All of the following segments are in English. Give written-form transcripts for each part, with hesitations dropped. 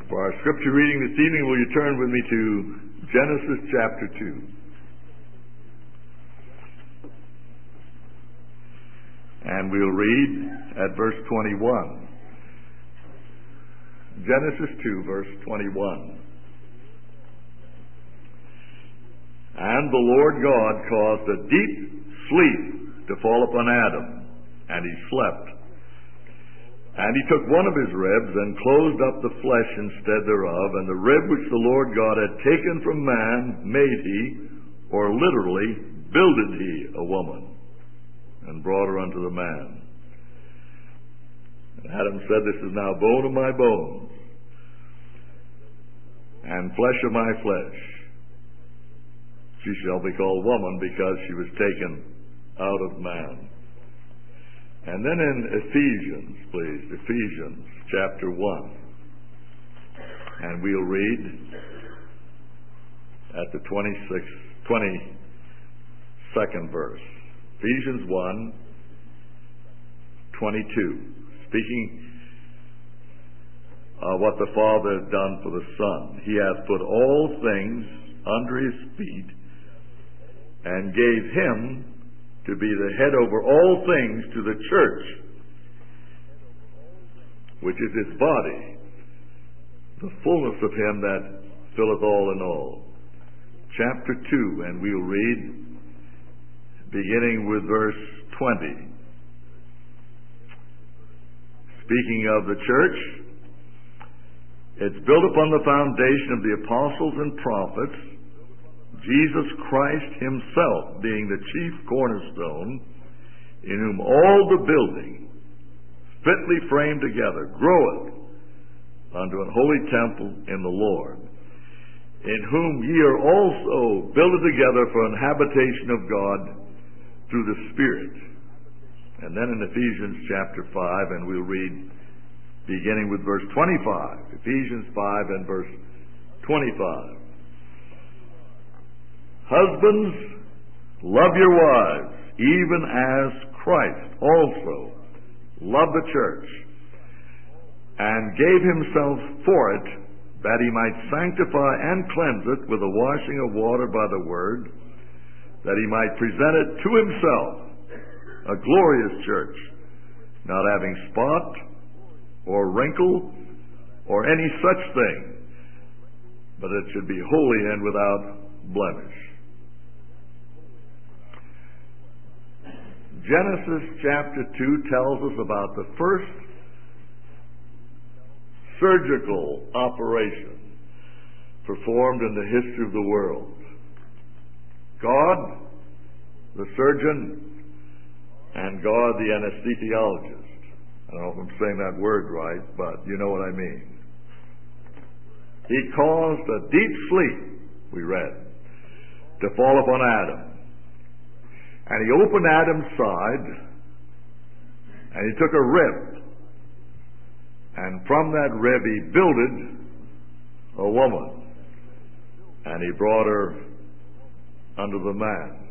For our scripture reading this evening, will you turn with me to Genesis chapter 2. And we'll read at verse 21. Genesis 2, verse 21. And the Lord God caused a deep sleep to fall upon Adam, and he slept. And he took one of his ribs and closed up the flesh instead thereof, and the rib which the Lord God had taken from man made he, or literally, builded he a woman, and brought her unto the man. And Adam said, This is now bone of my bones, and flesh of my flesh. She shall be called woman, because she was taken out of man. And then in Ephesians, please, Ephesians chapter 1. And we'll read at the 22nd verse. Ephesians 1, 22. Speaking of what the Father hath done for the Son. He hath put all things under his feet, and gave him to be the head over all things to the church, which is his body, the fullness of him that filleth all in all. Chapter 2, and we'll read beginning with verse 20. Speaking of the church, it's built upon the foundation of the apostles and prophets, Jesus Christ himself being the chief cornerstone, in whom all the building, fitly framed together, groweth unto an holy temple in the Lord, in whom ye are also builded together for an habitation of God through the Spirit. And then in Ephesians chapter 5, and we'll read beginning with verse 25. Ephesians 5 and verse 25. Husbands, love your wives, even as Christ also loved the church, and gave himself for it, that he might sanctify and cleanse it with the washing of water by the word, that he might present it to himself, a glorious church, not having spot or wrinkle or any such thing, but it should be holy and without blemish. Genesis chapter 2 tells us about the first surgical operation performed in the history of the world. God, the surgeon, and God, the anesthesiologist. I don't know if I'm saying that word right, but you know what I mean. He caused a deep sleep, we read, to fall upon Adam. And he opened Adam's side, and he took a rib, and from that rib he builded a woman, and he brought her unto the man.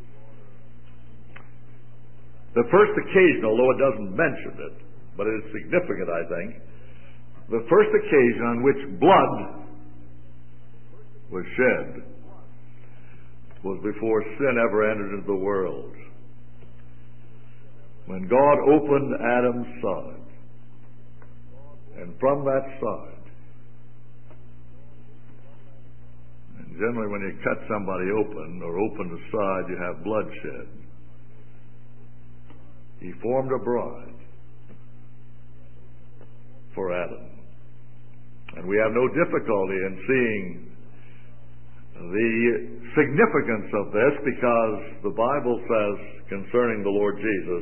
The first occasion, although it doesn't mention it, but it is significant, I think, the first occasion on which blood was shed was before sin ever entered into the world. When God opened Adam's side, and from that side, and generally when you cut somebody open or open the side, you have bloodshed. He formed a bride for Adam. And we have no difficulty in seeing the significance of this, because the Bible says concerning the Lord Jesus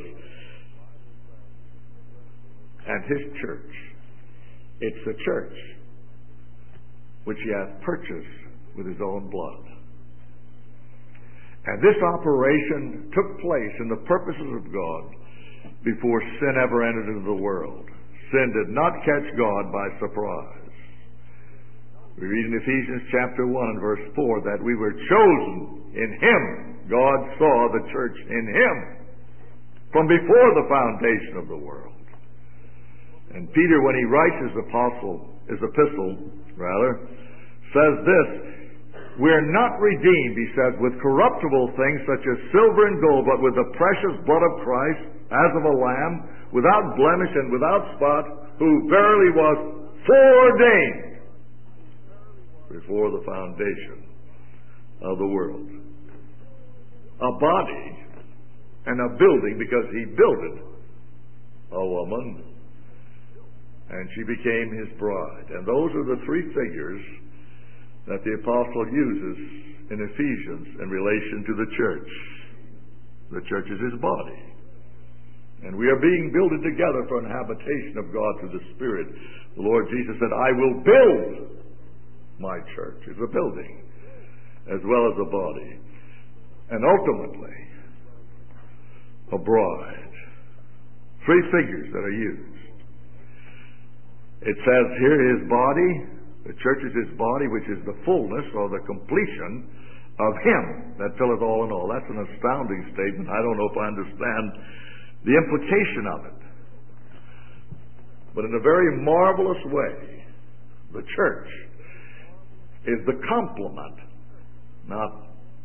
and his church, it's the church which he hath purchased with his own blood. And this operation took place in the purposes of God before sin ever entered into the world. Sin did not catch God by surprise. We read in Ephesians chapter 1 and verse 4 that we were chosen in him. God saw the church in him from before the foundation of the world. And Peter, when he writes his his epistle, says this: "We're not redeemed," he says, "with corruptible things such as silver and gold, but with the precious blood of Christ, as of a lamb, without blemish and without spot, who verily was foreordained before the foundation of the world." A body and a building, because he builded a woman, and she became his bride. And those are the three figures that the apostle uses in Ephesians in relation to the church. The church is his body. And we are being builded together for an habitation of God through the Spirit. The Lord Jesus said, "I will build my church." It's a building as well as a body. And ultimately, a bride. Three figures that are used. It says here, his body, the church is his body, which is the fullness or the completion of him that filleth all in all. That's an astounding statement. I don't know if I understand the implication of it. But in a very marvelous way, the church is the complement, not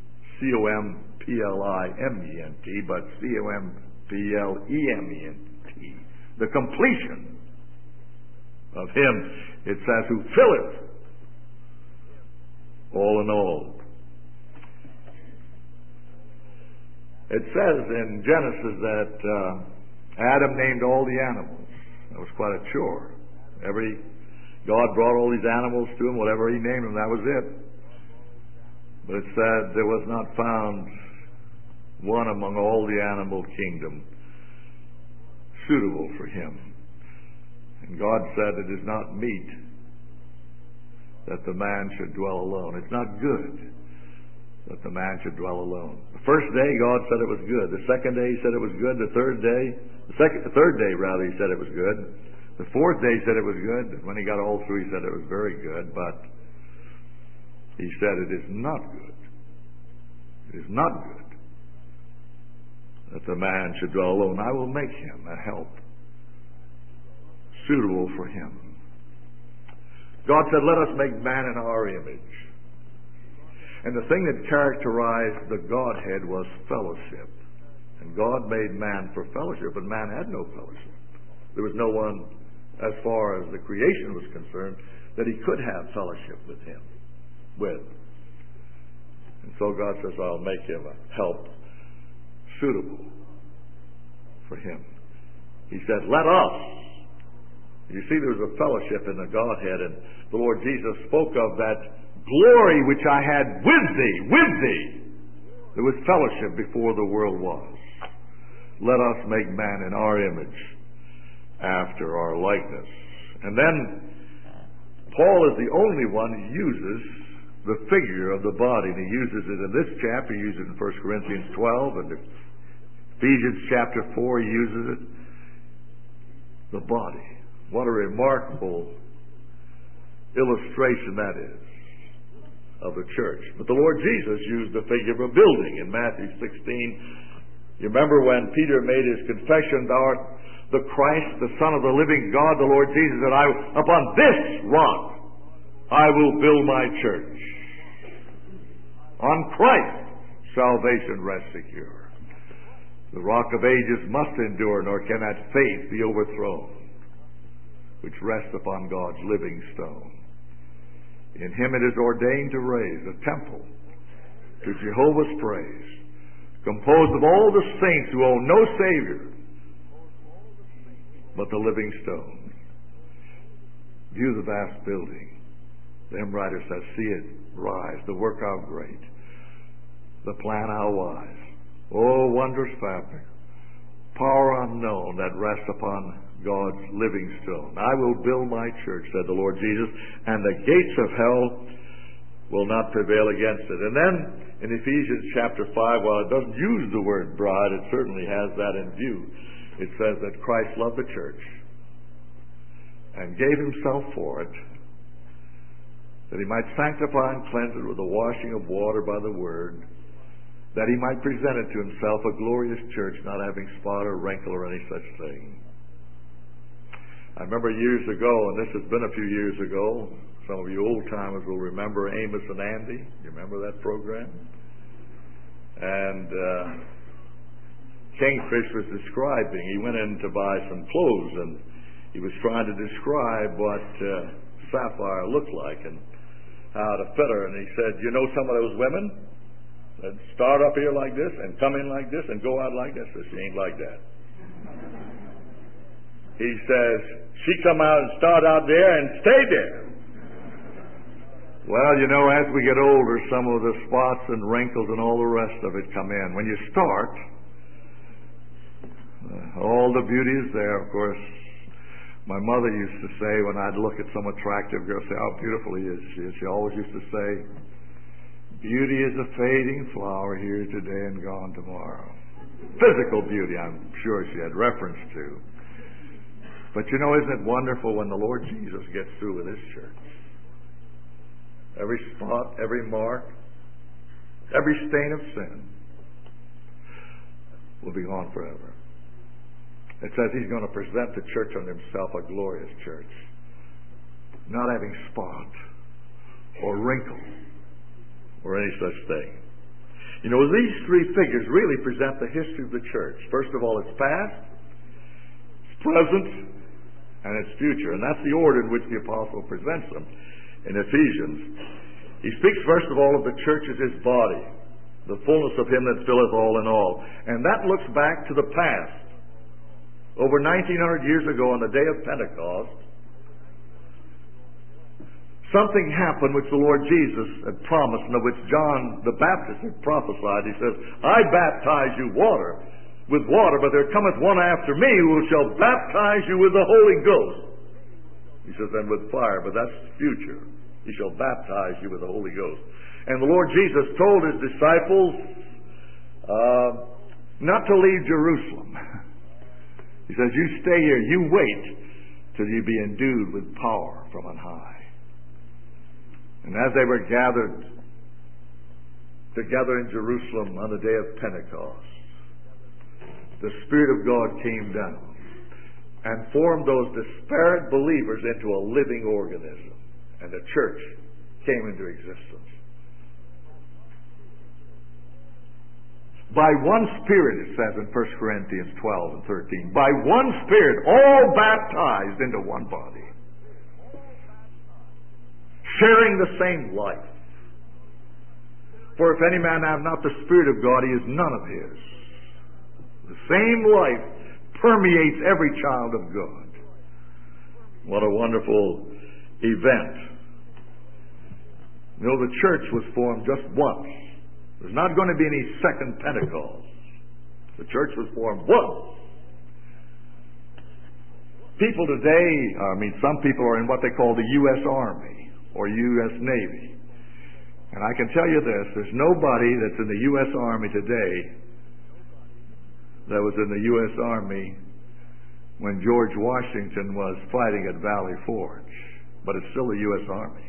C-O-M-P-L-I-M-E-N-T, but C-O-M-P-L-E-M-E-N-T. The completion of him, it says, who filleth all in all. It says in Genesis that Adam named all the animals. That was quite a chore. God brought all these animals to him, whatever he named them, that was it. But it said there was not found one among all the animal kingdom suitable for him. And God said, "It is not meet that the man should dwell alone." It's not good that the man should dwell alone. The first day God said it was good. The second day he said it was good. The third day he said it was good. The fourth day he said it was good. And when he got all through, he said it was very good. But he said it is not good. It is not good that the man should dwell alone. I will make him a help suitable for him. God said, "Let us make man in our image." And the thing that characterized the Godhead was fellowship. And God made man for fellowship, but man had no fellowship. There was no one, as far as the creation was concerned, that he could have fellowship with him. And so God says, "I'll make him a help suitable for him." He said, "Let us." You see, there was a fellowship in the Godhead, and the Lord Jesus spoke of that glory which I had with thee. There was fellowship before the world was. Let us make man in our image, after our likeness. And then Paul is the only one who uses the figure of the body, and he uses it in this chapter. He uses it in 1 Corinthians 12, and Ephesians chapter 4 he uses it. The body. What a remarkable illustration that is of the church. But the Lord Jesus used the figure of a building in Matthew 16. You remember when Peter made his confession, "Thou art the Christ, the Son of the living God," the Lord Jesus said, "Upon this rock I will build my church. On Christ salvation rests secure. The rock of ages must endure, nor can that faith be overthrown, which rests upon God's living stone. In him it is ordained to raise a temple to Jehovah's praise, composed of all the saints who own no Savior but the living stone." View the vast building. The hymn writer says, "See it rise, the work how great, the plan how wise. Oh, wondrous fabric, power unknown that rests upon God's living stone. I will build my church," said the Lord Jesus, "and the gates of hell will not prevail against it." And then in Ephesians chapter 5, while it doesn't use the word bride, it certainly has that in view. It says that Christ loved the church and gave himself for it, that he might sanctify and cleanse it with the washing of water by the word, that he might present it to himself a glorious church, not having spot or wrinkle or any such thing. I remember years ago, and this has been a few years ago, some of you old-timers will remember Amos and Andy. You remember that program? And Kingfish was describing, he went in to buy some clothes, and he was trying to describe what Sapphire looked like and how to fit her. And he said, you know some of those women that start up here like this and come in like this and go out like this? So she ain't like that. He says, she come out and start out there and stay there. Well, you know, as we get older, some of the spots and wrinkles and all the rest of it come in. When you start, all the beauty is there, of course. My mother used to say, when I'd look at some attractive girl, say, how beautiful he is. She always used to say, beauty is a fading flower here today and gone tomorrow. Physical beauty, I'm sure she had reference to. But you know, isn't it wonderful when the Lord Jesus gets through with His church? Every spot, every mark, every stain of sin will be gone forever. It says He's going to present the church unto Himself, a glorious church, not having spot or wrinkle or any such thing. You know, these three figures really present the history of the church. First of all, its past, its present, and its future. And that's the order in which the apostle presents them in Ephesians. He speaks first of all of the church as His body, the fullness of Him that filleth all in all. And that looks back to the past. Over 1900 years ago on the day of Pentecost, something happened which the Lord Jesus had promised and of which John the Baptist had prophesied. He says, I baptize you with water, but there cometh one after me who shall baptize you with the Holy Ghost. He says, and with fire, but that's the future. He shall baptize you with the Holy Ghost. And the Lord Jesus told His disciples not to leave Jerusalem. He says, you stay here, you wait till you be endued with power from on high. And as they were gathered together in Jerusalem on the day of Pentecost, the Spirit of God came down and formed those disparate believers into a living organism. And the church came into existence. By one Spirit, it says in 1 Corinthians 12 and 13, by one Spirit, all baptized into one body, sharing the same life. For if any man have not the Spirit of God, he is none of His. The same life permeates every child of God. What a wonderful event. You know, the church was formed just once. There's not going to be any second Pentecost. The church was formed once. People today, some people are in what they call the U.S. Army or U.S. Navy. And I can tell you this, there's nobody that's in the U.S. Army today that was in the U.S. Army when George Washington was fighting at Valley Forge. But it's still the U.S. Army.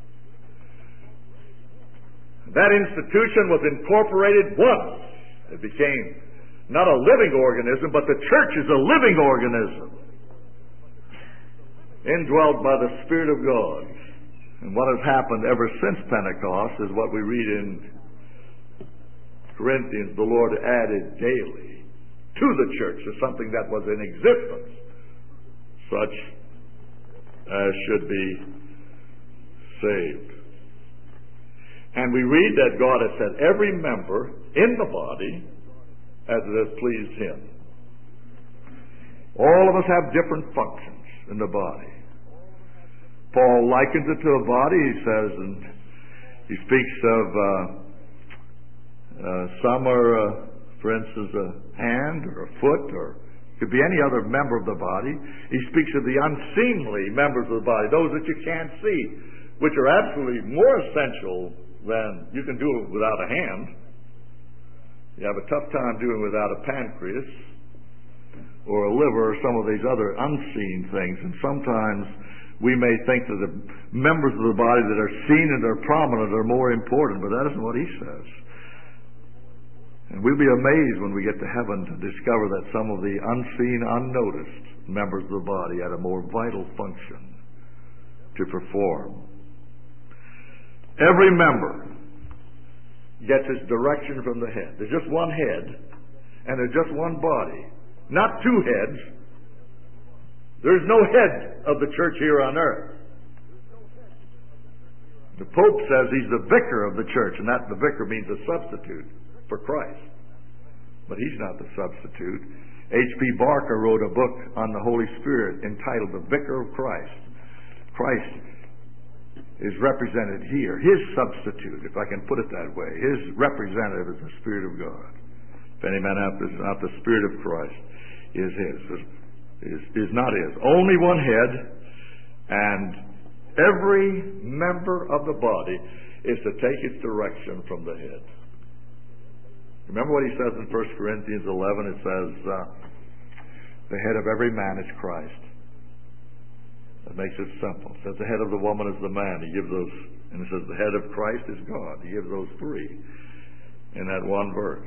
That institution was incorporated once. It became not a living organism, but the church is a living organism, indwelt by the Spirit of God. And what has happened ever since Pentecost is what we read in Corinthians, the Lord added daily to the church, to something that was in existence, such as should be saved. And we read that God has set every member in the body as it has pleased Him. All of us have different functions in the body. Paul likens it to a body, he says, and he speaks of some are, for instance, a hand or a foot, or it could be any other member of the body. He speaks of the unseemly members of the body, those that you can't see, which are absolutely more essential than you can do it without a hand. You have a tough time doing without a pancreas or a liver or some of these other unseen things. And sometimes we may think that the members of the body that are seen and are prominent are more important, but that isn't what He says. And we'll be amazed when we get to heaven to discover that some of the unseen, unnoticed members of the body had a more vital function to perform. Every member gets its direction from the head. There's just one head, and there's just one body. Not two heads. There's no head of the church here on earth. The Pope says he's the vicar of the church, and that the vicar means a substitute for Christ. But he's not the substitute. H.P. Barker wrote a book on the Holy Spirit entitled The Vicar of Christ. Christ is represented here. His substitute, if I can put it that way, his representative is the Spirit of God. If any man hath not the Spirit of Christ, is not his. Only one head, and every member of the body is to take its direction from the head. Remember what he says in 1 Corinthians 11? It says, the head of every man is Christ. That makes it simple. It says the head of the woman is the man. He gives those, and it says the head of Christ is God. He gives those three in that one verse.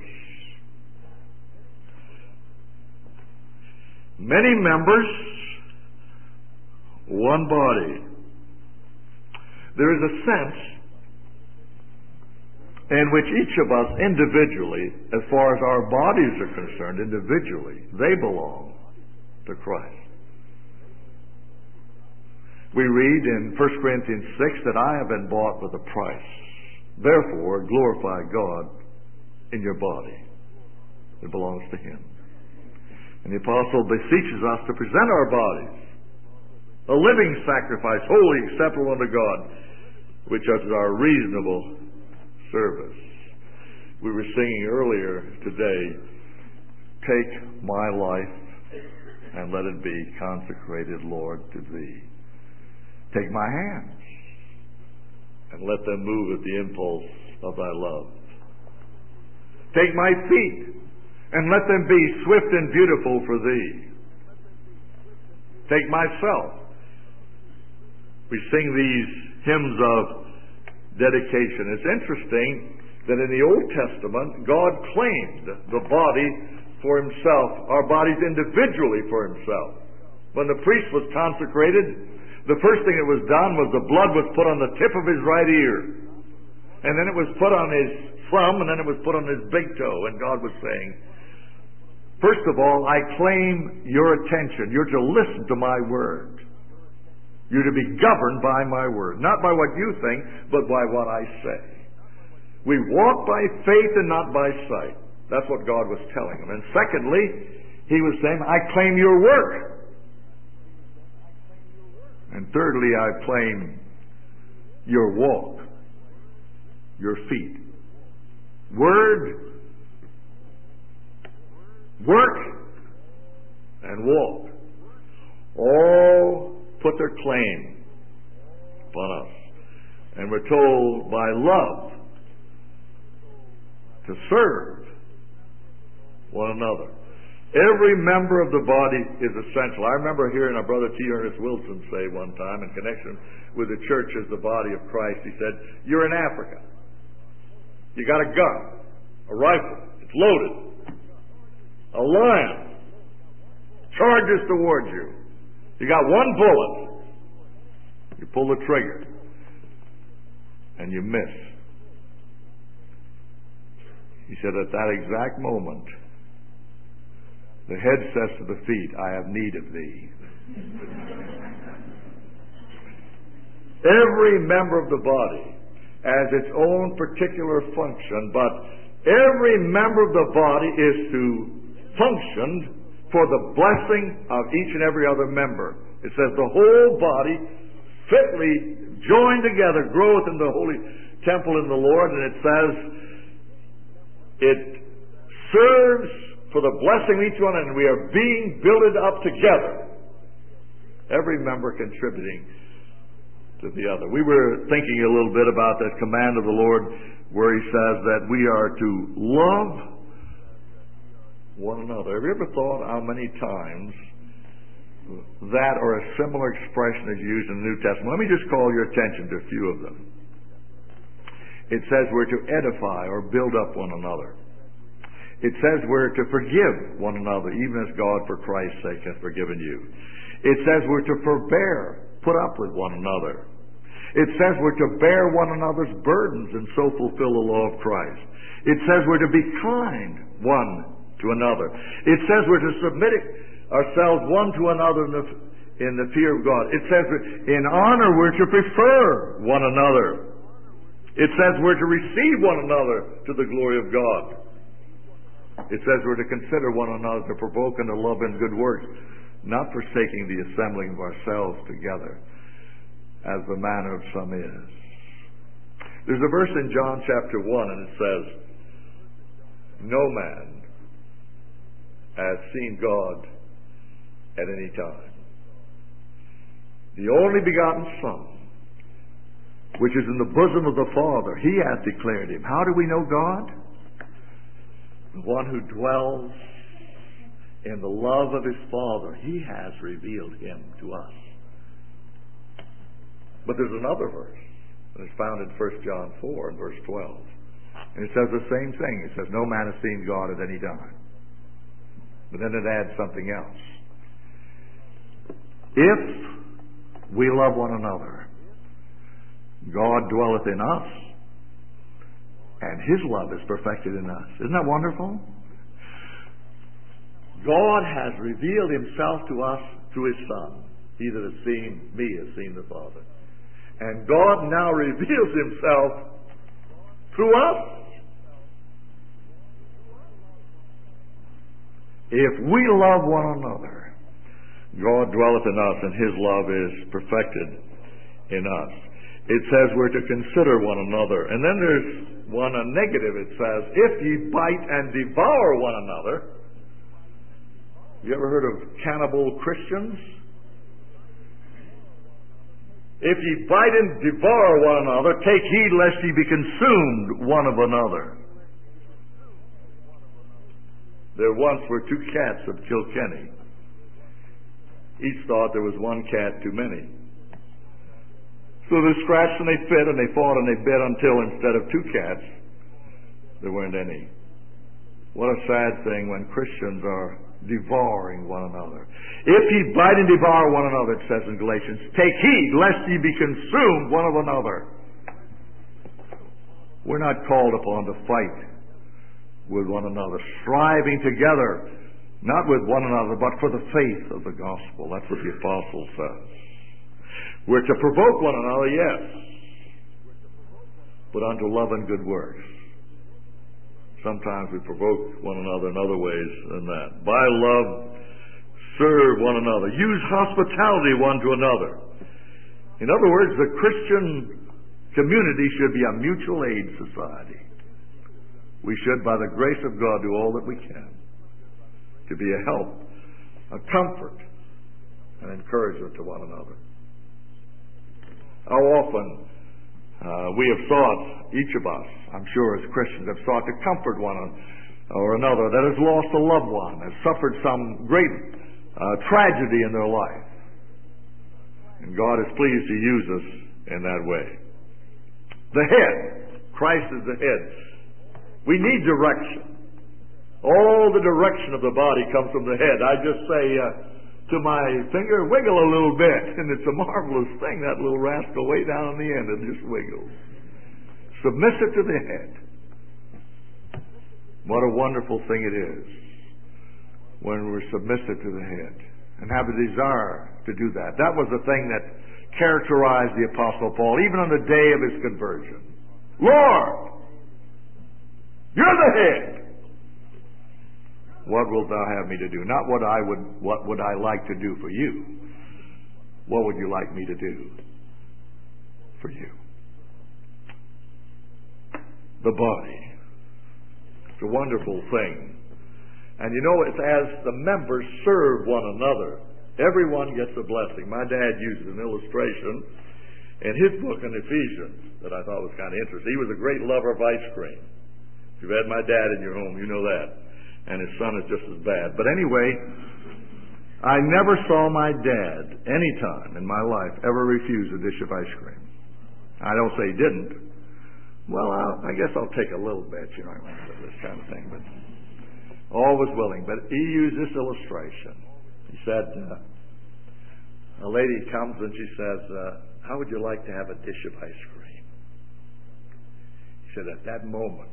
Many members, one body. There is a sense in which each of us individually, as far as our bodies are concerned, individually, they belong to Christ. We read in 1 Corinthians 6 that I have been bought with a price. Therefore, glorify God in your body. It belongs to Him. And the apostle beseeches us to present our bodies a living sacrifice, holy, acceptable unto God, which is our reasonable service. We were singing earlier today, take my life and let it be consecrated, Lord, to Thee. Take my hands and let them move at the impulse of Thy love. Take my feet and let them be swift and beautiful for Thee. Take myself. We sing these hymns of dedication. It's interesting that in the Old Testament, God claimed the body for Himself, our bodies individually for Himself. When the priest was consecrated, the first thing that was done was the blood was put on the tip of his right ear. And then it was put on his thumb, and then it was put on his big toe. And God was saying, first of all, I claim your attention. You're to listen to my word. You're to be governed by my word. Not by what you think, but by what I say. We walk by faith and not by sight. That's what God was telling him. And secondly, He was saying, I claim your work. And thirdly, I claim your walk, your feet. Word, work, and walk all put their claim upon us. And we're told by love to serve one another. Every member of the body is essential. I remember hearing our brother T. Ernest Wilson say one time in connection with the church as the body of Christ, he said, you're in Africa. You got a gun, a rifle, it's loaded. A lion charges towards you. You got one bullet. You pull the trigger and you miss. He said at that exact moment, the head says to the feet, I have need of thee. Every member of the body has its own particular function, but every member of the body is to function for the blessing of each and every other member. It says the whole body fitly joined together groweth in the holy temple in the Lord, and it says it serves for the blessing of each one, and we are being builded up together. Every member contributing to the other. We were thinking a little bit about that command of the Lord where He says that we are to love one another. Have you ever thought how many times that or a similar expression is used in the New Testament? Let me just call your attention to a few of them. It says we're to edify or build up one another. It says we're to forgive one another, even as God for Christ's sake hath forgiven you. It says we're to forbear, put up with one another. It says we're to bear one another's burdens and so fulfill the law of Christ. It says we're to be kind one to another. It says we're to submit ourselves one to another in the fear of God. It says in honor we're to prefer one another. It says we're to receive one another to the glory of God. It says we're to consider one another, to provoke unto love and good works, not forsaking the assembling of ourselves together, as the manner of some is. There's a verse in John chapter 1, and it says, no man has seen God at any time. The only begotten Son, which is in the bosom of the Father, He hath declared Him. How do we know God? The one who dwells in the love of His Father, He has revealed Him to us. But there's another verse, and it's found in 1 John 4 and verse 12. And it says the same thing. It says, no man has seen God at any time. But then it adds something else. If we love one another, God dwelleth in us, and His love is perfected in us. Isn't that wonderful? God has revealed Himself to us through His Son. He that has seen me has seen the Father. And God now reveals Himself through us. If we love one another, God dwelleth in us, and His love is perfected in us. It says we're to consider one another. And then there's one, a negative. It says, if ye bite and devour one another. You ever heard of cannibal Christians? If ye bite and devour one another, take heed lest ye be consumed one of another. There once were two cats of Kilkenny. Each thought there was one cat too many. So they scratched and they fit and they fought and they bit until instead of two cats, there weren't any. What a sad thing when Christians are devouring one another. If ye bite and devour one another, it says in Galatians, take heed lest ye be consumed one of another. We're not called upon to fight with one another, striving together, not with one another, but for the faith of the gospel. That's what the apostle says. We're to provoke one another, yes, but unto love and good works. Sometimes we provoke one another in other ways than that. By love, serve one another. Use hospitality one to another. In other words, the Christian community should be a mutual aid society. We should, by the grace of God, do all that we can to be a help, a comfort, an encouragement to one another. How often we have sought, each of us, I'm sure as Christians, have sought to comfort one or another that has lost a loved one, has suffered some great tragedy in their life. And God is pleased to use us in that way. The head. Christ is the head. We need direction. All the direction of the body comes from the head. I just say to my finger, wiggle a little bit, and it's a marvelous thing. That little rascal way down on the end, it just wiggles. Submissive to the head. What a wonderful thing it is when we're submissive to the head and have a desire to do that. That was the thing that characterized the Apostle Paul, even on the day of his conversion. Lord, you're the head. What wilt thou have me to do? Not what would I like to do for you? What would you like me to do for you? The body. It's a wonderful thing. And you know, it's as the members serve one another, everyone gets a blessing. My dad uses an illustration in his book in Ephesians that I thought was kind of interesting. He was a great lover of ice cream. If you've had my dad in your home, you know that. And his son is just as bad. But anyway, I never saw my dad any time in my life ever refuse a dish of ice cream. I don't say he didn't. Well, I guess I'll take a little bit, this kind of thing. But Always willing. But he used this illustration. He said, a lady comes and she says, how would you like to have a dish of ice cream? He said, at that moment,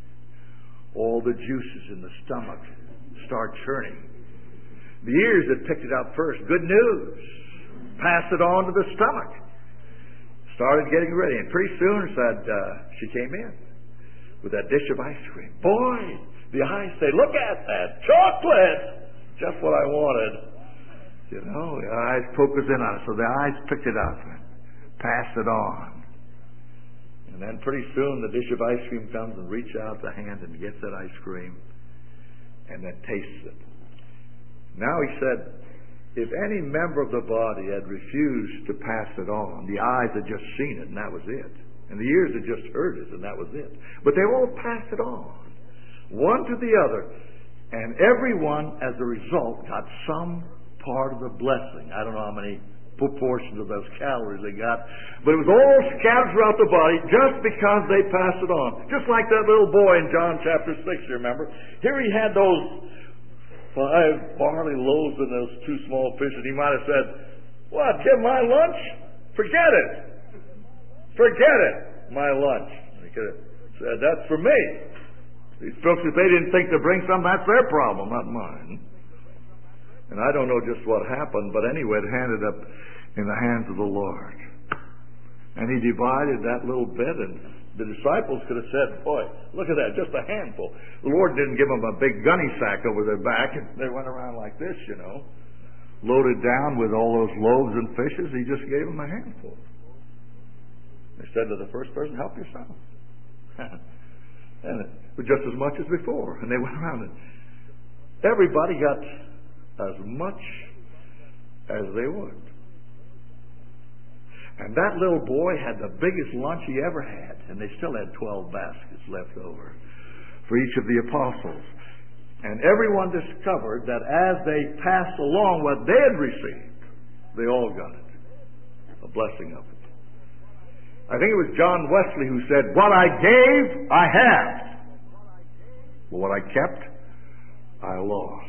all the juices in the stomach start churning. The ears that picked it up first, good news. Pass it on to the stomach. Started getting ready. And pretty soon she came in with that dish of ice cream. Boy, the eyes say, look at that. Chocolate! Just what I wanted. You know, the eyes focus in on it. So the eyes picked it up and passed it on. And then pretty soon the dish of ice cream comes and reaches out the hand and gets that ice cream and then tastes it. Now he said, if any member of the body had refused to pass it on, the eyes had just seen it and that was it. And the ears had just heard it and that was it. But they all passed it on, one to the other. And everyone, as a result, got some part of the blessing. I don't know how many proportions of those calories they got, but it was all scattered throughout the body just because they passed it on. Just like that little boy in John chapter 6, you remember? Here he had those 5 barley loaves and those 2 small fish, and he might have said, what, give my lunch? Forget it. Forget it, my lunch. He could have said, that's for me. These folks, if they didn't think to bring some, that's their problem, not mine. And I don't know just what happened, but anyway, it ended up in the hands of the Lord. And he divided that little bit, and the disciples could have said, boy, look at that, just a handful. The Lord didn't give them a big gunny sack over their back, and they went around like this, you know, loaded down with all those loaves and fishes. He just gave them a handful. They said to the first person, help yourself. And it was just as much as before. And they went around, and everybody got as much as they would. And that little boy had the biggest lunch he ever had, and they still had 12 baskets left over for each of the apostles. And everyone discovered that as they passed along what they had received, they all got it, a blessing of it. I think it was John Wesley who said, what I gave, I have. But what I kept, I lost.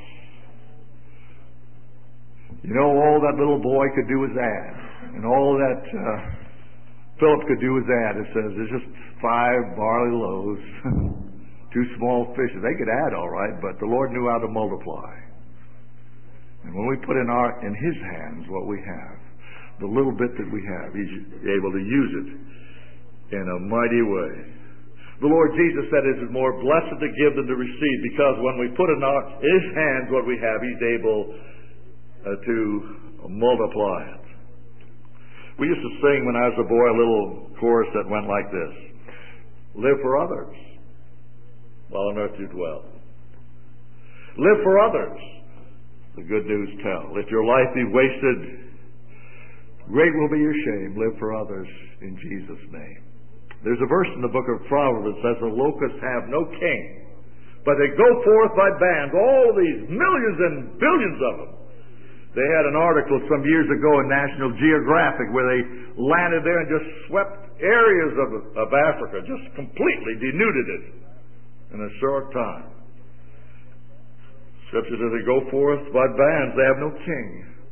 You know, all that little boy could do was add. And all that Philip could do was add. It says there's just 5 barley loaves, 2 small fishes. They could add all right, but the Lord knew how to multiply. And when we put in His hands what we have, the little bit that we have, He's able to use it in a mighty way. The Lord Jesus said it is more blessed to give than to receive, because when we put in His hands what we have, He's able to multiply it. We used to sing when I was a boy a little chorus that went like this: live for others while on earth you dwell. Live for others, the good news tell. If your life be wasted, great will be your shame. Live for others in Jesus' name. There's a verse in the book of Proverbs that says the locusts have no king, but they go forth by bands, all these millions and billions of them. They had an article some years ago in National Geographic where they landed there and just swept areas of Africa, just completely denuded it in a short time. Scripture says they go forth by bands, they have no king.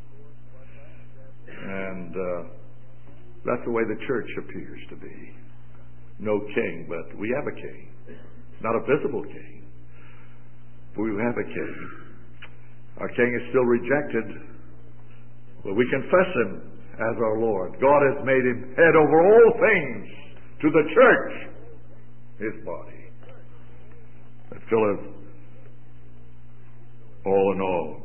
And that's the way the church appears to be. No king, but we have a king. Not a visible king, but we have a king. Our king is still rejected, but we confess Him as our Lord. God has made Him head over all things to the church, His body, that filleth all in all.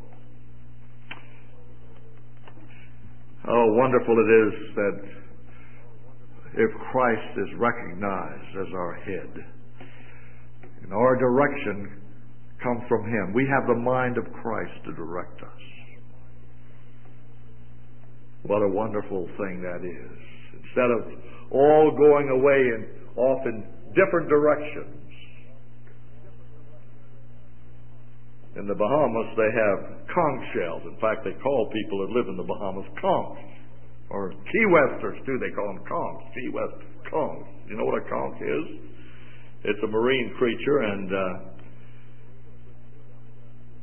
How wonderful it is that if Christ is recognized as our head, and our direction comes from Him, we have the mind of Christ to direct us. What a wonderful thing that is. Instead of all going away and off in different directions. In the Bahamas, they have conch shells. In fact, they call people that live in the Bahamas conchs. Or Key Westers, too. They call them conchs. Key West conchs. You know what a conch is? It's a marine creature, and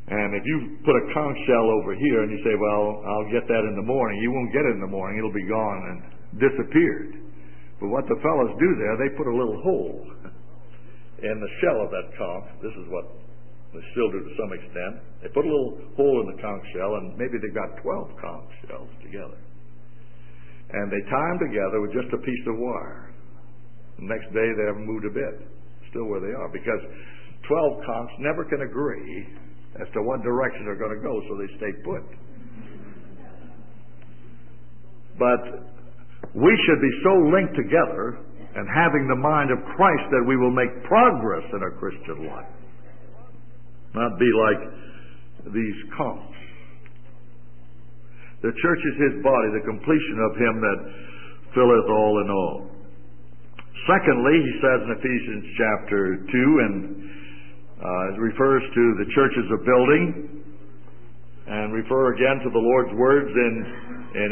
And if you put a conch shell over here and you say, well, I'll get that in the morning, you won't get it in the morning. It'll be gone and disappeared. But what the fellows do there, they put a little hole in the shell of that conch. This is what they still do to some extent. They put a little hole in the conch shell, and maybe they've got 12 conch shells together. And they tie them together with just a piece of wire. The next day they haven't moved a bit. Still where they are. Because 12 conchs never can agree as to what direction they're going to go, so they stay put. But we should be so linked together and having the mind of Christ that we will make progress in our Christian life. Not be like these conchs. The church is his body, the completion of him that filleth all in all. Secondly, he says in Ephesians chapter 2, and it refers to the church as a building, and refer again to the Lord's words in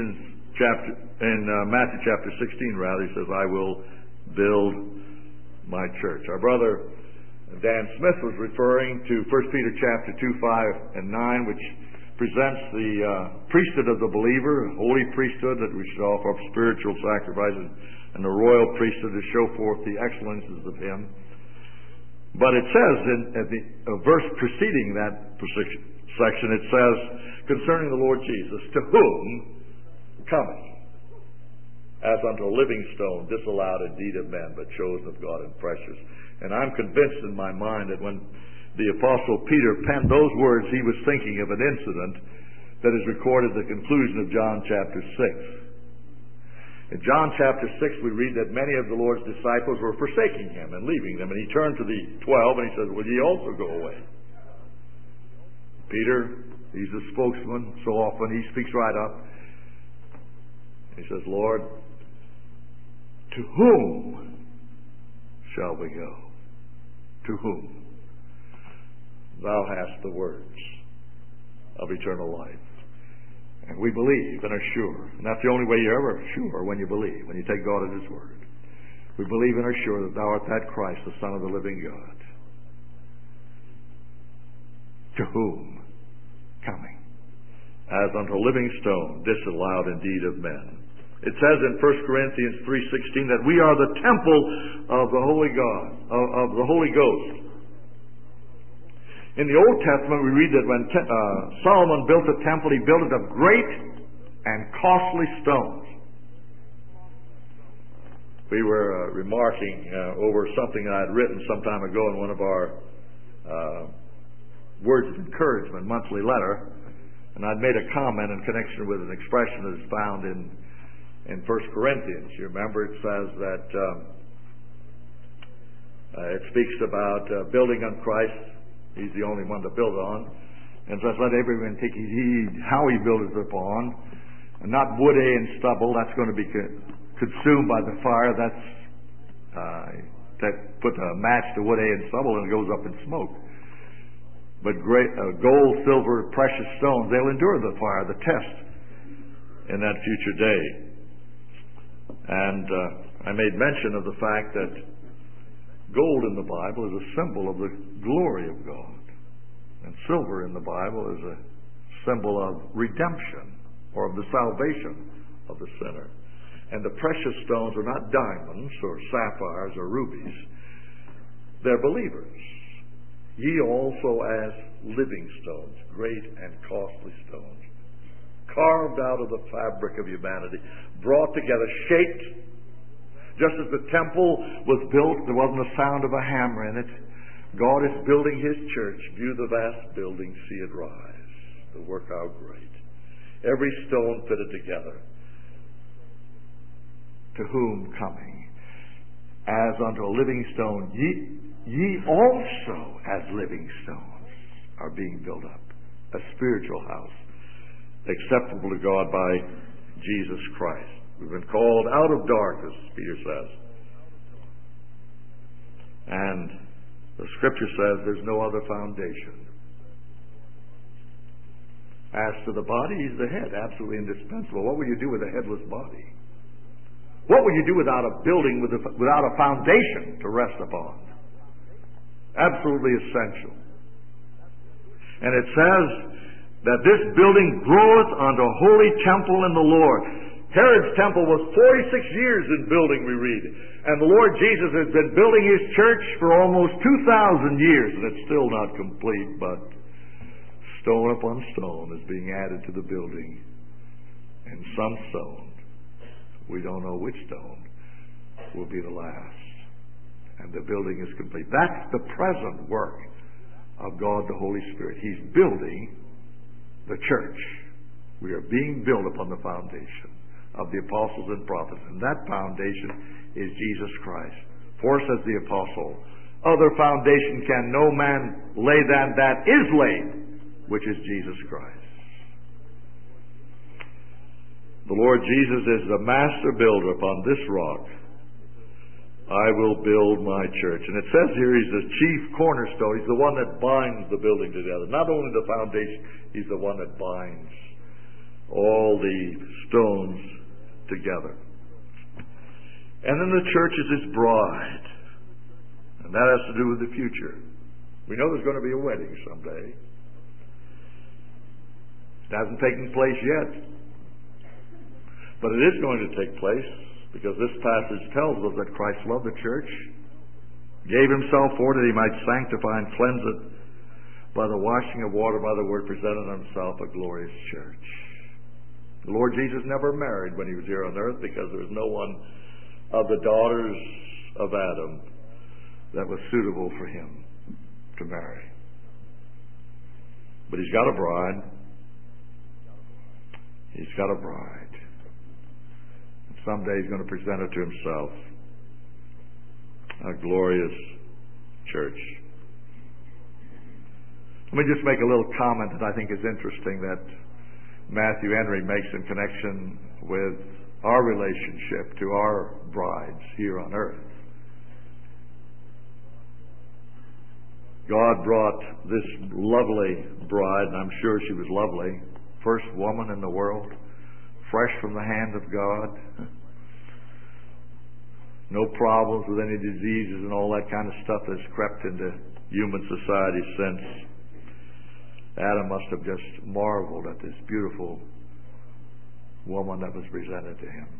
Matthew chapter 16, rather. He says, I will build my church. Our brother Dan Smith was referring to 1 Peter chapter 2, 5, and 9, which presents the priesthood of the believer, holy priesthood that we should offer up spiritual sacrifices, and the royal priesthood to show forth the excellences of him. But it says in the verse preceding that section, it says, concerning the Lord Jesus, to whom coming, as unto a living stone, disallowed indeed of men, but chosen of God and precious. And I'm convinced in my mind that when the Apostle Peter penned those words, he was thinking of an incident that is recorded at the conclusion of John chapter 6. In John chapter 6, we read that many of the Lord's disciples were forsaking him and leaving them. And he turned to the 12 and he says, will ye also go away? Peter, he's the spokesman so often, he speaks right up. He says, Lord, to whom shall we go? To whom? Thou hast the words of eternal life. And we believe and are sure. And that's the only way you're ever sure, when you believe, when you take God at his word. We believe and are sure that thou art that Christ, the Son of the living God. To whom coming? As unto a living stone, disallowed indeed of men. It says in 1 Corinthians 3:16 that we are the temple of the Holy God, of the Holy Ghost. In the Old Testament, we read that when Solomon built a temple, he built it of great and costly stones. We were remarking over something I had written some time ago in one of our words of encouragement monthly letter, and I'd made a comment in connection with an expression that is found in 1 Corinthians. You remember it says that it speaks about building on Christ. He's the only one to build on. And says, let everyone take heed how he buildeth upon, and not wood, hay, and stubble. That's going to be consumed by the fire. That put a match to wood, hay, and stubble, and it goes up in smoke. But gold, silver, precious stones, they'll endure the fire, the test, in that future day. And I made mention of the fact that gold in the Bible is a symbol of the glory of God. And silver in the Bible is a symbol of redemption, or of the salvation of the sinner. And the precious stones are not diamonds or sapphires or rubies. They're believers. Ye also as living stones, great and costly stones, carved out of the fabric of humanity, brought together, shaped. Just as the temple was built, there wasn't a sound of a hammer in it. God is building his church. View the vast building, see it rise. The work how great. Every stone fitted together. To whom coming? As unto a living stone, ye also as living stones are being built up. A spiritual house, acceptable to God by Jesus Christ. We've been called out of darkness, Peter says. And the Scripture says there's no other foundation. As to the body, he's the head, absolutely indispensable. What will you do with a headless body? What will you do without a building, without a foundation to rest upon? Absolutely essential. And it says that this building groweth unto a holy temple in the Lord. Herod's temple was 46 years in building, we read. And the Lord Jesus has been building His church for almost 2,000 years, and it's still not complete, but stone upon stone is being added to the building. And some stone, we don't know which stone, will be the last. And the building is complete. That's the present work of God the Holy Spirit. He's building the church. We are being built upon the foundation of the apostles and prophets. And that foundation is Jesus Christ. For, says the apostle, other foundation can no man lay than that is laid, which is Jesus Christ. The Lord Jesus is the master builder. Upon this rock I will build my church. And it says here He's the chief cornerstone. He's the one that binds the building together. Not only the foundation, He's the one that binds all the stones together. And then the church is His bride. And that has to do with the future. We know there's going to be a wedding someday. It hasn't taken place yet. But it is going to take place, because this passage tells us that Christ loved the church, gave Himself for it that He might sanctify and cleanse it by the washing of water, by the word, presented Himself a glorious church. The Lord Jesus never married when He was here on earth, because there was no one of the daughters of Adam that was suitable for Him to marry. But He's got a bride. He's got a bride. Someday He's going to present it to Himself. A glorious church. Let me just make a little comment that I think is interesting that Matthew Henry makes in connection with our relationship to our brides here on earth. God brought this lovely bride, and I'm sure she was lovely, first woman in the world, fresh from the hand of God. No problems with any diseases and all that kind of stuff that's crept into human society since. Adam must have just marveled at this beautiful woman that was presented to him.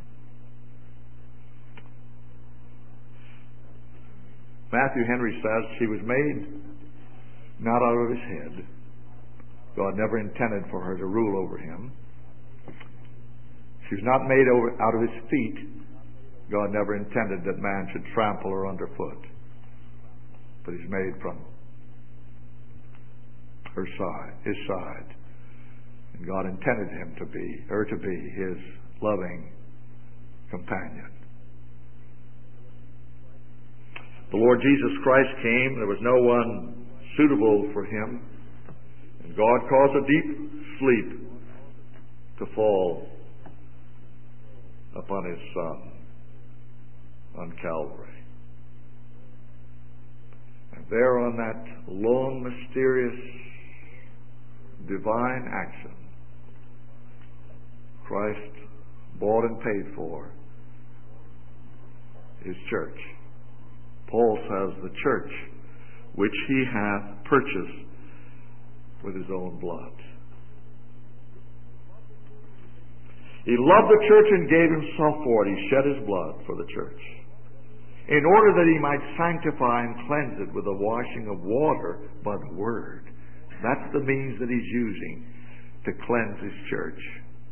Matthew Henry says she was made not out of his head. God never intended for her to rule over him. She was not made out of his feet. God never intended that man should trample her underfoot. But He's made from her side, His side. And God intended her to be His loving companion. The Lord Jesus Christ came. There was no one suitable for Him. And God caused a deep sleep to fall upon His Son on Calvary. And there on that long, mysterious, divine action, Christ bought and paid for His church. Paul says, the church which He hath purchased with His own blood. He loved the church and gave Himself for it. He shed His blood for the church, in order that He might sanctify and cleanse it with the washing of water by the word. That's the means that He's using to cleanse His church.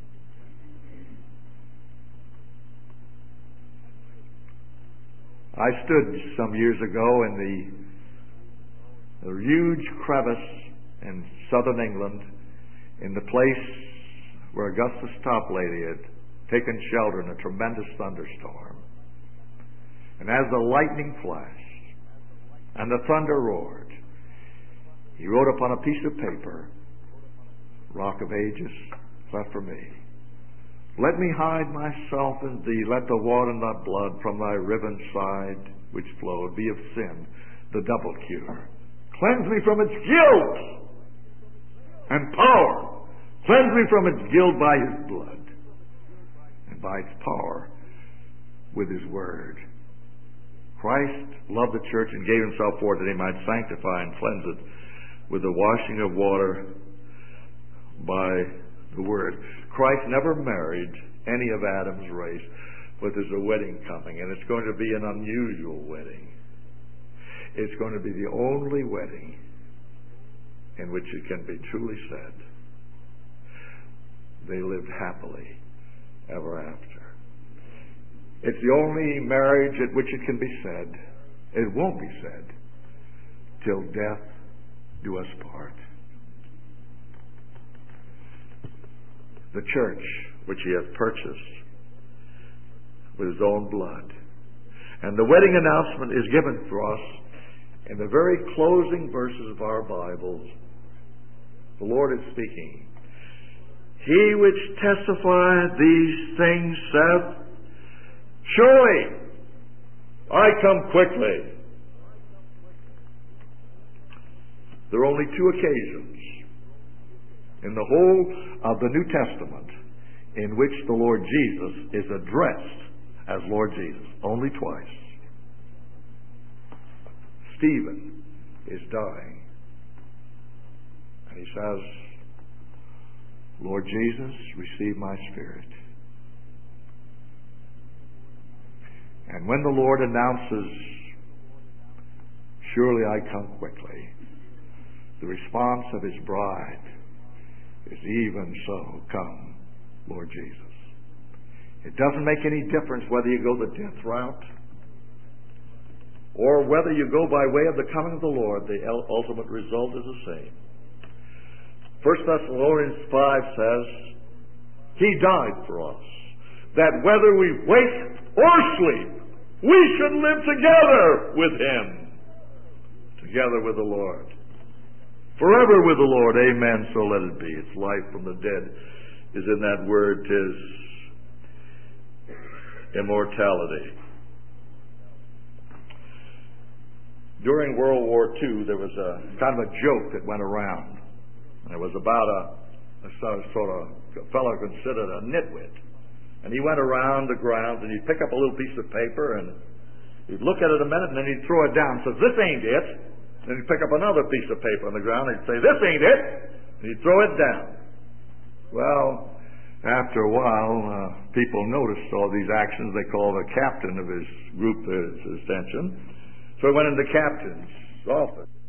I stood some years ago in the huge crevice in southern England, in the place where Augustus Toplady had taken shelter in a tremendous thunderstorm. And as the lightning flashed and the thunder roared, he wrote upon a piece of paper, Rock of Ages, cleft for me. Let me hide myself in thee. Let the water and thy blood from thy riven side which flowed be of sin the double cure. Cleanse me from its guilt and power. Cleanse me from its guilt by His blood and by its power with His word. Christ loved the church and gave Himself for it that He might sanctify and cleanse it with the washing of water by the Word. Christ never married any of Adam's race, but there's a wedding coming, and it's going to be an unusual wedding. It's going to be the only wedding in which it can be truly said, they lived happily ever after. It's the only marriage at which it can be said, it won't be said, till death do us part. The church, which he has purchased with his own blood. And the wedding announcement is given for us in the very closing verses of our Bibles. The Lord is speaking. He which testifieth these things saith, surely I come quickly. There are only two occasions in the whole of the New Testament in which the Lord Jesus is addressed as Lord Jesus. Only twice. Stephen is dying, and he says, Lord Jesus, receive my spirit. And when the Lord announces, surely I come quickly, the response of his bride is, even so, come, Lord Jesus. It doesn't make any difference whether you go the death route or whether you go by way of the coming of the Lord. The ultimate result is the same. 1 Thessalonians 5 says, he died for us, that whether we wake or sleep, we should live together with him, together with the Lord. Forever with the Lord, amen, so let it be. It's life from the dead is in that word, 'tis immortality. During World War II, there was a kind of a joke that went around. And it was about a fellow considered a nitwit. And he went around the grounds, and he'd pick up a little piece of paper, and he'd look at it a minute, and then he'd throw it down. Says, this ain't it. Then he'd pick up another piece of paper on the ground, and he'd say, this ain't it. And he'd throw it down. Well, after a while, people noticed all these actions. They called the captain of his group his attention. So he went into the captain's office.